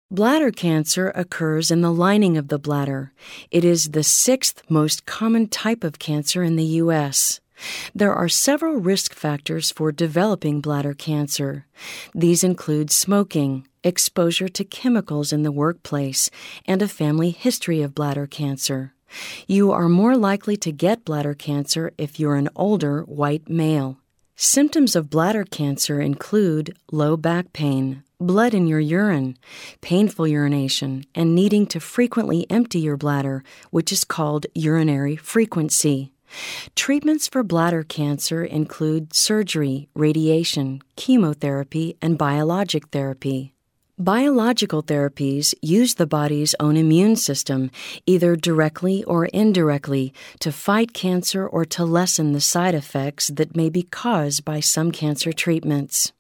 Bladder cancer occurs in the lining of the bladder. It is the sixth most common type of cancer in the U.S. There are several risk factors for developing bladder cancer. These include smoking, exposure to chemicals in the workplace, and a family history of bladder cancer. You are more likely to get bladder cancer if you're an older white male. Symptoms of bladder cancer include low back pain, blood in your urine, painful urination, and needing to frequently empty your bladder, which is called urinary frequency. Treatments for bladder cancer include surgery, radiation, chemotherapy, and biologic therapy. Biological therapies use the body's own immune system, either directly or indirectly, to fight cancer or to lessen the side effects that may be caused by some cancer treatments.